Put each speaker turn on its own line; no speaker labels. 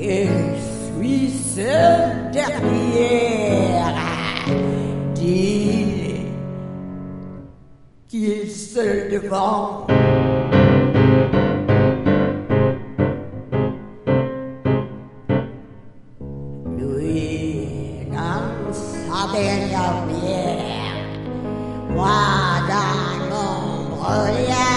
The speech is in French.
Je suis seul derrière. Dis qui est seul devant. Lui dans sa dernière bière, moi dans l'ombre.